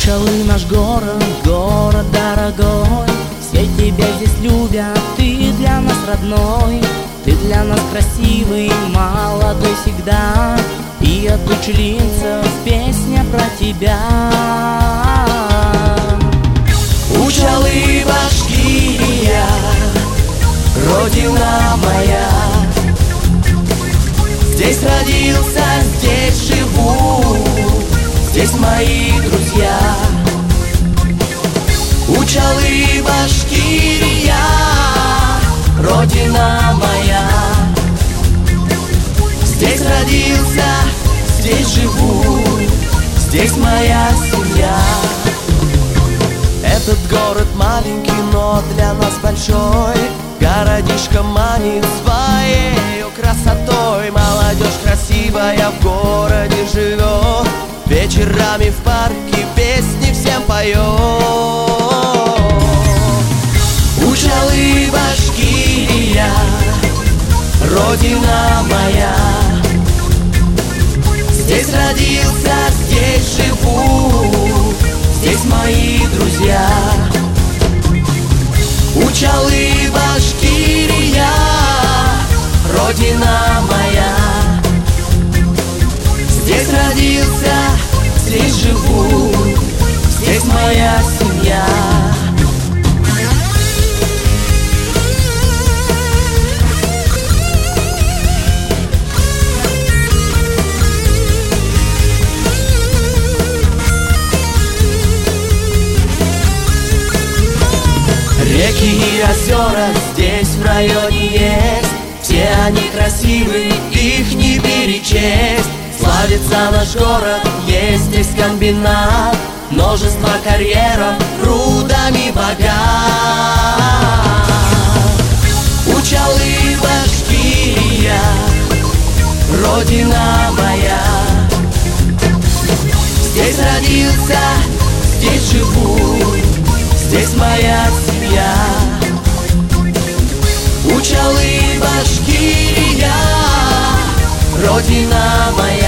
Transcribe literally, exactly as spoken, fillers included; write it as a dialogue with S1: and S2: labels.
S1: Учалы наш город, город дорогой, все тебя здесь любят, ты для нас родной. Ты для нас красивый, молодой всегда, и от учленцев песня про тебя. Учалы, Башкирия, родина моя. Здесь родился, здесь живу, здесь мои друзья. Учалы, Башкирия, родина моя. Здесь родился, здесь живу, здесь моя семья.
S2: Этот город маленький, но для нас большой. Городишко манит своей красотой. Молодежь красивая в городе живет, вечерами в парке песни всем поет.
S1: Учалы, Башкирия, родина моя. Здесь родился, здесь живу, здесь мои друзья. Учалы, Башкирия, родина моя. Здесь родился, здесь живу, здесь моя семья. Реки и озера здесь в районе есть, все они красивы, их не перечесть. Славится наш город, есть здесь комбинат, множество карьеров, рудами богат. Учалы, Башкирия, родина моя. Здесь родился, здесь живу, здесь моя семья. Учалы, Башкирия, родина моя.